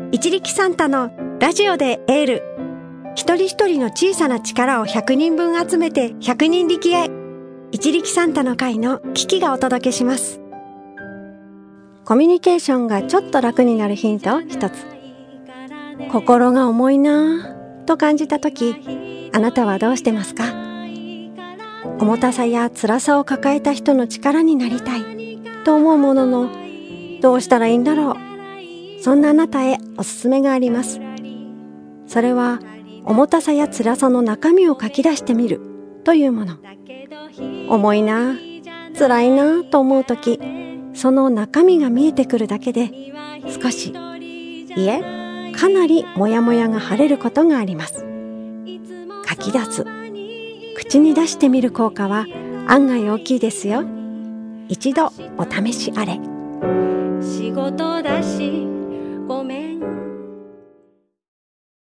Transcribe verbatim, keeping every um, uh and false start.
一力サンタのラジオでエール。一人一人の小さな力をひゃくにんぶん集めてひゃくにん力へ。一力サンタの会のキキがお届けします。コミュニケーションがちょっと楽になるヒントを一つ。心が重いなぁと感じたとき、あなたはどうしてますか？重たさや辛さを抱えた人の力になりたいと思うものの、どうしたらいいんだろう。そんなあなたへおすすめがあります。それは重たさや辛さの中身を書き出してみるというもの。重いなぁ、辛いなぁと思うとき、その中身が見えてくるだけで少し、いえ、かなりモヤモヤが晴れることがあります。書き出す、口に出してみる効果は案外大きいですよ。一度お試しあれ。仕事だし